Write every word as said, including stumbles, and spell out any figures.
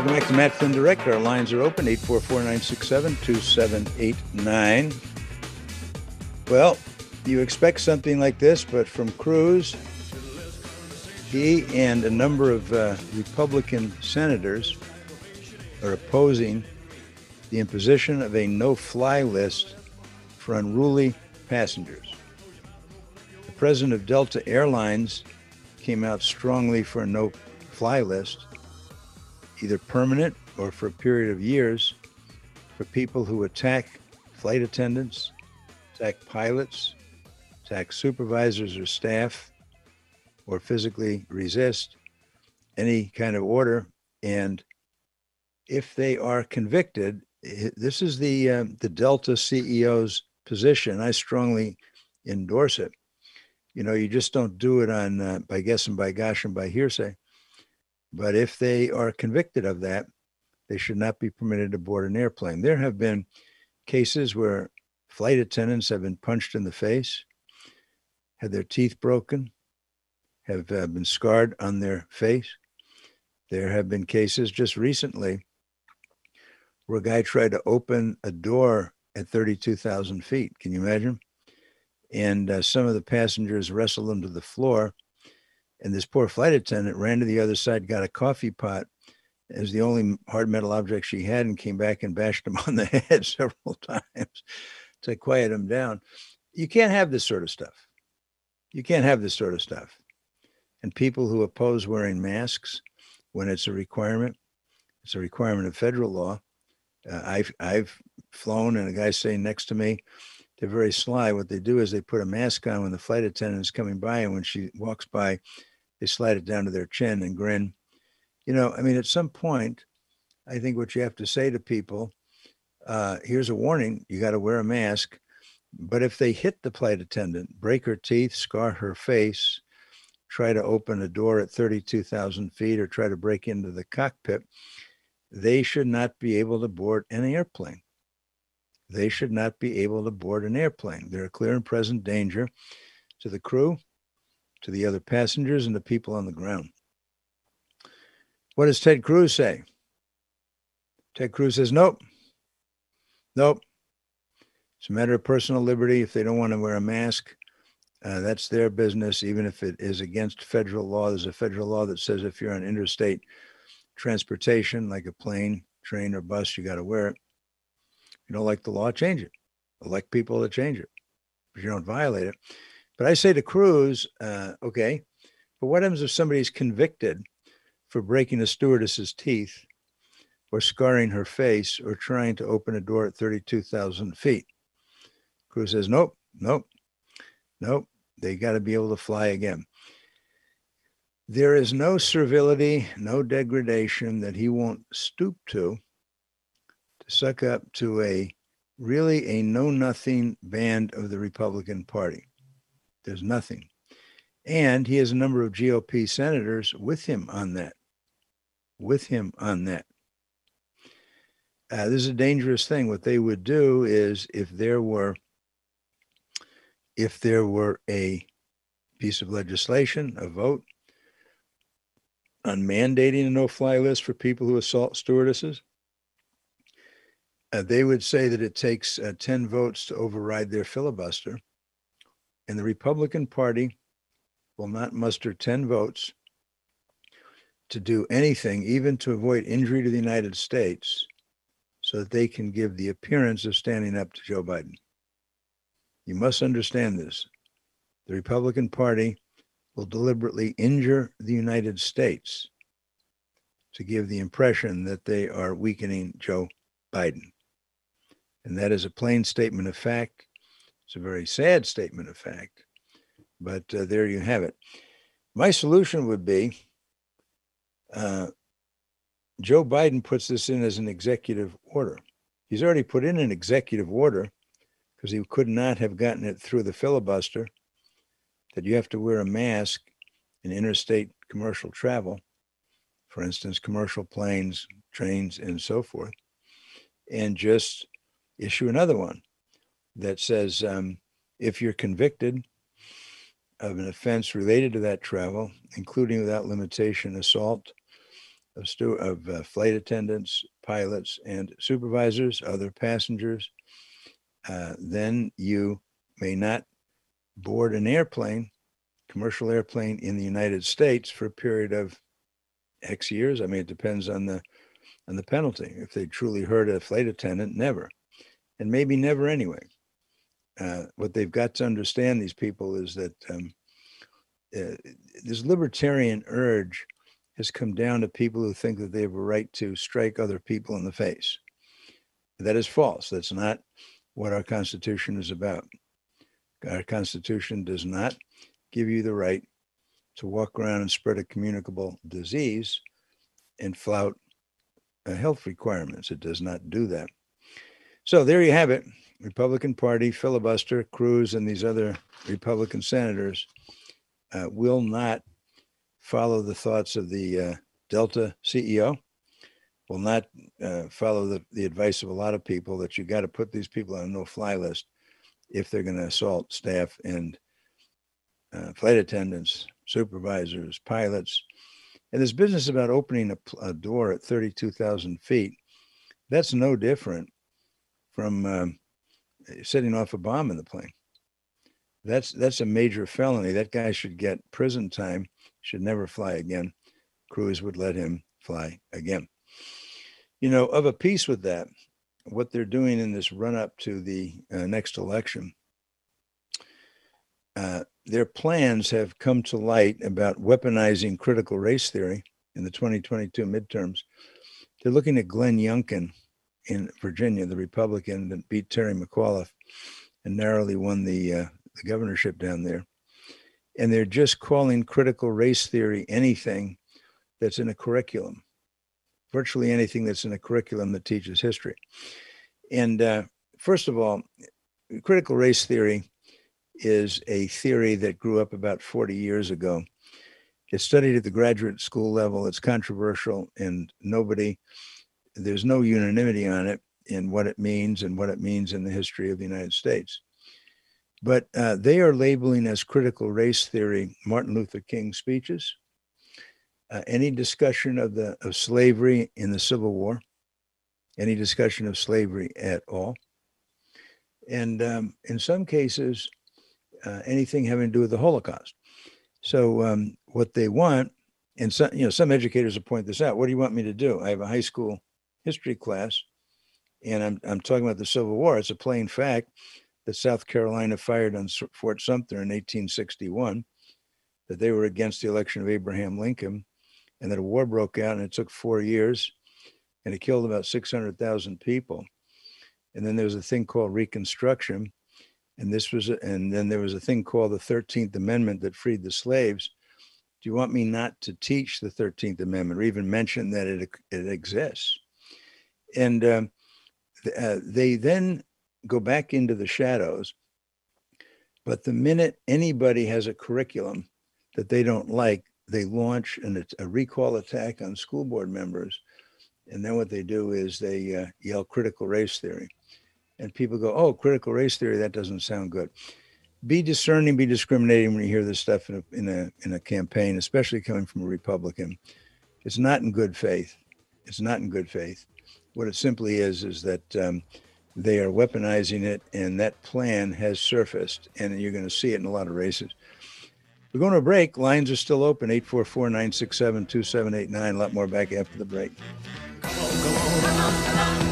Welcome back to Matt Flynn Direct. Our lines are open, eight four four, nine six seven, two seven eight nine. Well, you expect something like this, but from Cruz, he and a number of uh, Republican senators are opposing the imposition of a no-fly list for unruly passengers. The president of Delta Airlines came out strongly for a no-fly list, either permanent or for a period of years, for people who attack flight attendants, attack pilots, attack supervisors or staff, or physically resist any kind of order. And if they are convicted, this is the uh, the Delta C E O's position. I strongly endorse it. You know, you just don't do it on uh, by guess and by gosh and by hearsay. But if they are convicted of that, they should not be permitted to board an airplane. There have been cases where flight attendants have been punched in the face, had their teeth broken, have uh, been scarred on their face. There have been cases just recently where a guy tried to open a door at thirty-two thousand feet. Can you imagine? And uh, some of the passengers wrestled him to the floor. And this poor flight attendant ran to the other side, got a coffee pot as the only hard metal object she had, and came back and bashed him on the head several times to quiet him down. You can't have this sort of stuff. You can't have this sort of stuff. And people who oppose wearing masks when it's a requirement, it's a requirement of federal law. Uh, I've I've flown, and a guy sitting next to me, they're very sly. What they do is they put a mask on when the flight attendant is coming by, and when she walks by, they slide it down to their chin and grin. You know, I mean, at some point, I think what you have to say to people, uh, here's a warning, you got to wear a mask. But if they hit the flight attendant, break her teeth, scar her face, try to open a door at thirty-two thousand feet, or try to break into the cockpit, they should not be able to board an airplane. They should not be able to board an airplane. They're a clear and present danger to the crew, to the other passengers, and the people on the ground. What does Ted Cruz say? Ted Cruz says, nope. Nope. It's a matter of personal liberty. If they don't want to wear a mask, uh, that's their business, even if it is against federal law. There's a federal law that says if you're on interstate transportation, like a plane, train, or bus, you got to wear it. You don't like the law, change it. Elect people to change it, but you don't violate it. But I say to Cruz, uh, okay, but what happens if somebody's convicted for breaking a stewardess's teeth or scarring her face or trying to open a door at thirty-two thousand feet? Cruz says, nope, nope, nope. They got to be able to fly again. There is no servility, no degradation that he won't stoop to to suck up to a really a know-nothing band of the Republican Party. There's nothing. And he has a number of G O P senators with him on that. With him on that. Uh, this is a dangerous thing. What they would do is if there were if there were a piece of legislation, a vote on mandating a no-fly list for people who assault stewardesses, uh, they would say that it takes uh, ten votes to override their filibuster. And the Republican Party will not muster ten votes to do anything, even to avoid injury to the United States, so that they can give the appearance of standing up to Joe Biden. You must understand this. The Republican Party will deliberately injure the United States to give the impression that they are weakening Joe Biden. And that is a plain statement of fact. It's a very sad statement of fact, but uh, there you have it. My solution would be uh, Joe Biden puts this in as an executive order. He's already put in an executive order because he could not have gotten it through the filibuster that you have to wear a mask in interstate commercial travel, for instance, commercial planes, trains, and so forth, and just issue another one that says um, if you're convicted of an offense related to that travel, including without limitation assault of, stu- of uh, flight attendants, pilots, and supervisors, other passengers, uh, then you may not board an airplane, commercial airplane in the United States for a period of X years. I mean, it depends on the on the penalty. If they truly hurt a flight attendant, never, and maybe never anyway. Uh, what they've got to understand, these people, is that um, uh, this libertarian urge has come down to people who think that they have a right to strike other people in the face. That is false. That's not what our Constitution is about. Our Constitution does not give you the right to walk around and spread a communicable disease and flout uh, health requirements. It does not do that. So there you have it. Republican Party, filibuster, Cruz, and these other Republican senators uh, will not follow the thoughts of the uh, Delta C E O, will not uh, follow the, the advice of a lot of people that you got to put these people on a no-fly list if they're going to assault staff and uh, flight attendants, supervisors, pilots. And this business about opening a, a door at thirty-two thousand feet, that's no different from um, setting off a bomb in the plane. That's that's a major felony. That guy should get prison time, should never fly again. Cruz would let him fly again. You know, of a piece with that, what they're doing in this run up to the uh, next election, uh, their plans have come to light about weaponizing critical race theory in the twenty twenty-two midterms. They're looking at Glenn Youngkin in Virginia, the Republican that beat Terry McAuliffe and narrowly won the, uh, the governorship down there. And they're just calling critical race theory anything that's in a curriculum, virtually anything that's in a curriculum that teaches history. And uh, first of all, critical race theory is a theory that grew up about forty years ago. It's studied at the graduate school level. It's controversial, and nobody, there's no unanimity on it in what it means and what it means in the history of the United States. But uh, they are labeling as critical race theory Martin Luther King speeches, uh, any discussion of the of slavery in the Civil War, any discussion of slavery at all, and um, in some cases, uh, anything having to do with the Holocaust. So um, what they want, and some, you know, some educators will point this out. What do you want me to do? I have a high school history class, and I'm I'm talking about the Civil War. It's a plain fact that South Carolina fired on Fort Sumter in eighteen sixty-one, that they were against the election of Abraham Lincoln, and that a war broke out, and it took four years, and it killed about six hundred thousand people. And then there was a thing called Reconstruction, and this was, a, and then there was a thing called the thirteenth Amendment that freed the slaves. Do you want me not to teach the thirteenth Amendment or even mention that it it exists? And um, uh, they then go back into the shadows. But the minute anybody has a curriculum that they don't like, they launch an, a recall attack on school board members. And then what they do is they uh, yell critical race theory. And people go, oh, critical race theory, that doesn't sound good. Be discerning, be discriminating when you hear this stuff in a, in a, in a campaign, especially coming from a Republican. It's not in good faith. It's not in good faith. What it simply is, is that um, they are weaponizing it, and that plan has surfaced, and you're going to see it in a lot of races. We're going to a break. Lines are still open, eight four four, nine six seven, two seven eight nine. A lot more back after the break. Come on, come on.